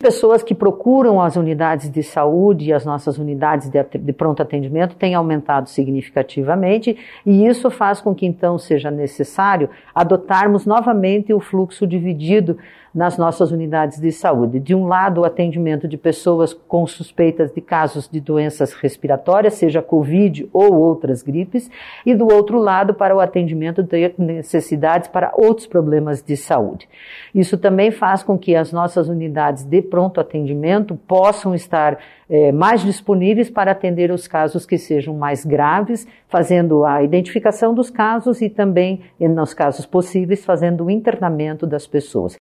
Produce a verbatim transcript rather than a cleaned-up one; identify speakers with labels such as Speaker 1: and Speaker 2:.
Speaker 1: pessoas que procuram as unidades de saúde e as nossas unidades de, de pronto atendimento têm aumentado significativamente, e isso faz com que então seja necessário adotarmos novamente o fluxo dividido nas nossas unidades de saúde. De um lado, o atendimento de pessoas com suspeitas de casos de doenças respiratórias, seja Covid ou outras gripes, e do outro lado, para o atendimento de necessidades para outros problemas de saúde. Isso também faz com que as nossas unidades de pronto atendimento possam estar é, mais disponíveis para atender os casos que sejam mais graves, fazendo a identificação dos casos e também, nos casos possíveis, fazendo o internamento das pessoas.